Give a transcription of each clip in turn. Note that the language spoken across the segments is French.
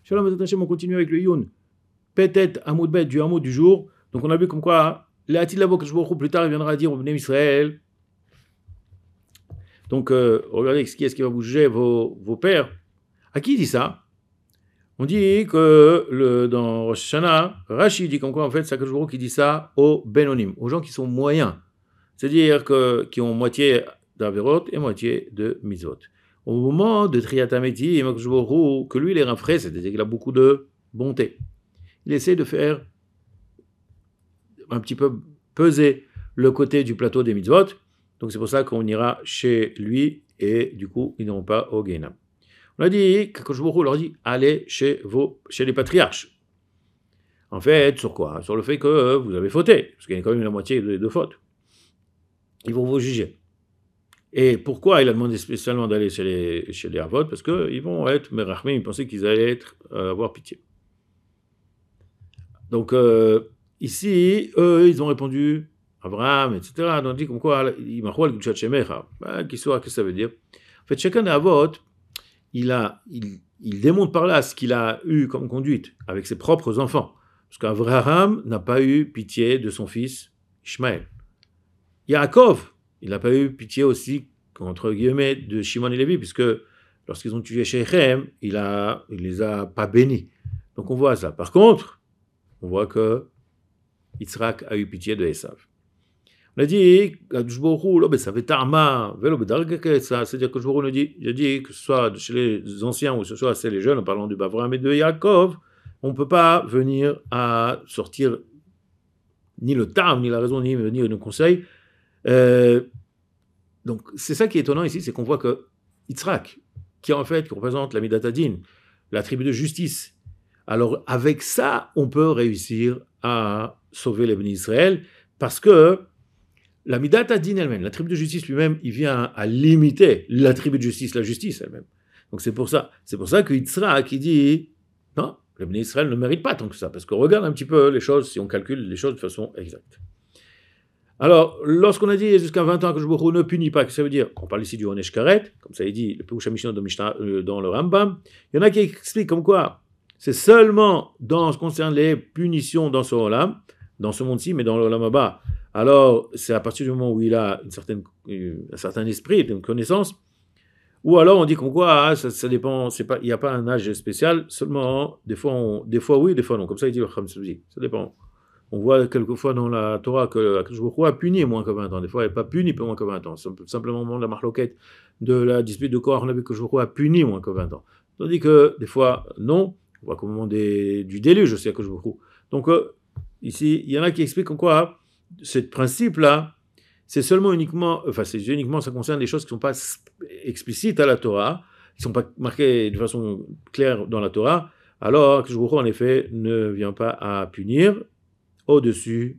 Shalom Bezrat Hashem, on continue avec le Yun. Peut-être Hamoud Bet du Hamoud du jour. Donc on a vu comme quoi, Léatil Lavo Kajbochou, plus tard il viendra dire au Bnei Israël. Donc regardez qui est-ce qui va vous juger, vos pères. À qui il dit ça? On dit que dans Rosh Hashanah, Rashi dit comme quoi en fait c'est Kajbochou qui dit ça aux Benonim, aux gens qui sont moyens. C'est-à-dire qui ont moitié d'Averot et moitié de Mitzvot. Au moment de Triatameti, que lui il est rafraîchi, c'est-à-dire qu'il a beaucoup de bonté. Il essaie de faire un petit peu peser le côté du plateau des mitzvot. Donc c'est pour ça qu'on ira chez lui et du coup ils n'iront pas au Gehinam. On a dit que Baruch leur dit allez chez les patriarches. En fait, sur quoi? Sur le fait que vous avez fauté, parce qu'il y a quand même la moitié de fautes. Ils vont vous juger. Et pourquoi il a demandé spécialement d'aller chez les Avot? Parce qu'ils vont être merachmim, ils pensaient qu'ils allaient avoir pitié. Donc ici, eux, ils ont répondu Abraham, etc. Donc on dit comme quoi, qu'est-ce que ça veut dire? En fait, chacun des Avot, il démontre par là ce qu'il a eu comme conduite avec ses propres enfants. Parce qu'Abraham n'a pas eu pitié de son fils Ishmaël. Yaakov, il n'a pas eu pitié aussi, entre guillemets, de Shimon et Lévi, puisque lorsqu'ils ont tué Shechem, il les a pas bénis. Donc on voit ça. Par contre, on voit que Yitzhak a eu pitié de Esav. On a dit, c'est-à-dire que Jborou nous dit, que ce soit chez les anciens ou que ce soit chez les jeunes, en parlant du Abraham et de Yaakov, on ne peut pas venir à sortir ni le terme, ni la raison, ni venir nous conseil. Donc c'est ça qui est étonnant ici, c'est qu'on voit que Yitzhak, qui représente la Midat Hadin, la tribu de justice, alors avec ça, on peut réussir à sauver les bénis d'Israël, parce que la Midat Hadin elle-même, la tribu de justice lui-même, il vient à limiter la tribu de justice, la justice elle-même. Donc c'est pour ça que Yitzhak qui dit, non, les bénis d'Israël ne méritent pas tant que ça, parce qu'on regarde un petit peu les choses, si on calcule les choses de façon exacte. Alors, lorsqu'on a dit jusqu'à 20 ans que Jborou ne punit pas, que ça veut dire, on parle ici du Onesh Karet, comme ça il dit, le Pirush HaMishnah dans le Rambam, il y en a qui expliquent comme quoi, c'est seulement dans ce qui concerne les punitions dans ce Olam, dans ce monde-ci, mais dans l'Olam Haba. Alors, c'est à partir du moment où il a un certain esprit, une connaissance, ou alors on dit comme quoi, ça dépend, il n'y a pas un âge spécial, seulement, des fois oui, des fois non, comme ça il dit le Khamsouzi, ça dépend. On voit quelquefois dans la Torah que Jborou a puni moins que 20 ans. Des fois, elle n'est pas punie moins que 20 ans. Simplement, au moment de la marloquette de la dispute de Korah, on a vu que Jborou a puni moins que 20 ans. Tandis que, des fois, non. On voit qu'au moment du déluge aussi, que Jborou. Donc, ici, il y en a qui expliquent comme quoi, ce principe-là, c'est uniquement, ça concerne des choses qui ne sont pas explicites à la Torah, qui ne sont pas marquées de façon claire dans la Torah. Alors, que Jborou, en effet, ne vient pas à punir en dessous,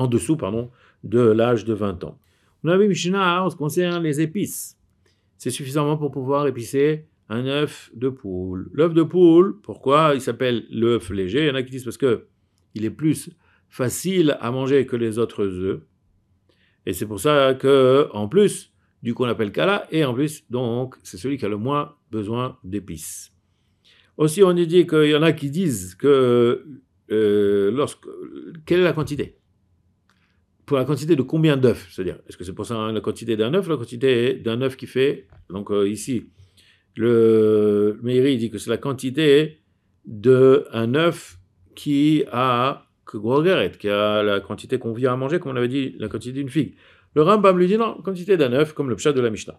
de l'âge de 20 ans. On avait Mishnah en ce qui concerne les épices. C'est suffisamment pour pouvoir épicer un œuf de poule. L'œuf de poule, pourquoi il s'appelle l'œuf léger? Il y en a qui disent parce que il est plus facile à manger que les autres œufs. Et c'est pour ça que, en plus, du coup on l'appelle kala, et en plus, donc, c'est celui qui a le moins besoin d'épices. Aussi, on dit qu'il y en a qui disent que quelle est la quantité? Pour la quantité de combien d'œufs? C'est-à-dire, est-ce que c'est pour ça la quantité d'un œuf? La quantité d'un œuf qui fait, donc ici, le Meiri dit que c'est la quantité d'un œuf qui a la quantité qu'on vient à manger, comme on avait dit, la quantité d'une figue. Le Rambam lui dit non, la quantité d'un œuf, comme le pshat de la Mishnah.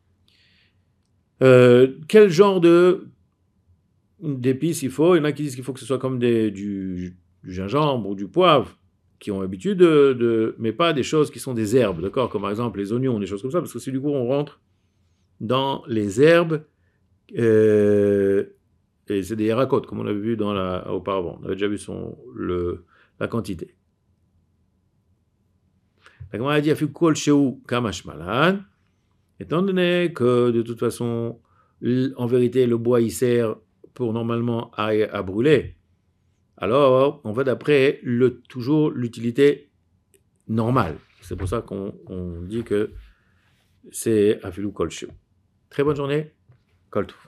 Quel genre d'épices il faut? Il y en a qui disent qu'il faut que ce soit comme du gingembre ou du poivre, qui ont l'habitude mais pas des choses qui sont des herbes, d'accord? Comme par exemple les oignons, des choses comme ça, parce que c'est du coup on rentre dans les herbes, et c'est des yarakot, comme on avait vu auparavant. On avait déjà vu la quantité. La Gemara a dit afiku kol shehu kamash malan, étant donné que de toute façon, en vérité, le bois il sert pour normalement à brûler, alors on va d'après toujours l'utilité normale. C'est pour ça qu'on dit que c'est afilu kol shehu. Très bonne journée, kol tov.